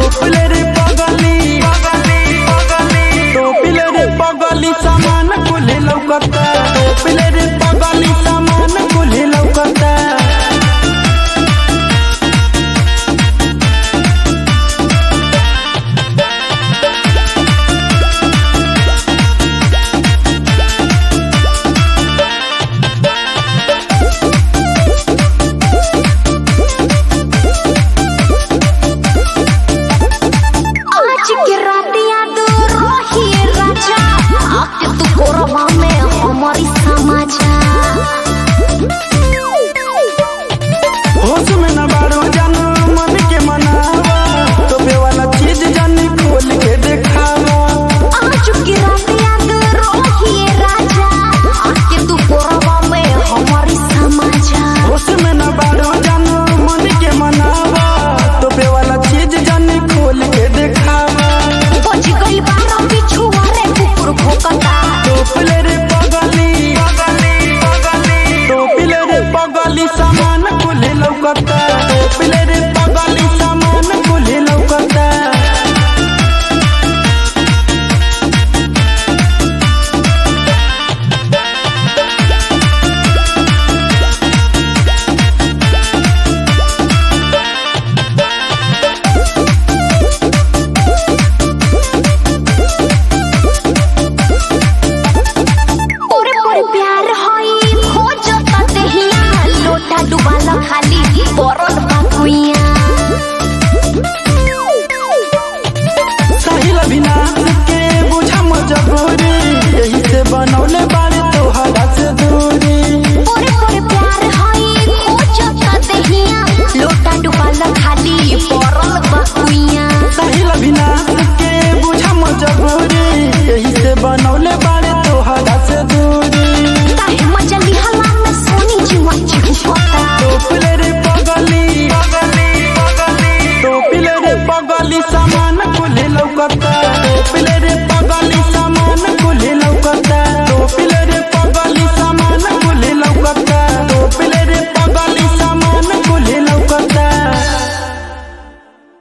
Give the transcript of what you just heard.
टोपले रे पगली टोपले रे पगली सामान कुल्हे लौकता टोपले रे पगली सामान कुल्हे लौकता होश में न बारो जानो मन के मनावा तो बेवाला चीज जानी खोल के देखावा आज की रात याद रखिए राजा आके तू कोरवा में हमारी समाजा होश में न बारो जानो मन के मनावा तो बेवाला चीज जानी खोल के देखावा बज गई 12 बिछुआ रे कुकुर भौंकता टोपले रे पगली टोपले रे पगली सामान कुल्हे लौकता टोपले रे पगली सामान कुल्हे लौकता खाली बरल बाकुइया साहिल अविनाश के बुझा मजबूरी यही से बनौले बारे तोहरा से दूरी पूरे पूरे प्यार हई खोजता देहिया लोटा डुबाल खाली बरल बाकुइया साहिल अविनाश के बुझा मजबूरी यही से बनौले बारे तोहरा से दूरी काहे मजली हला में सोनी जुआ चिहुता टोपले रे पगली टोपले रे पगली सामान कुल्हे लौकता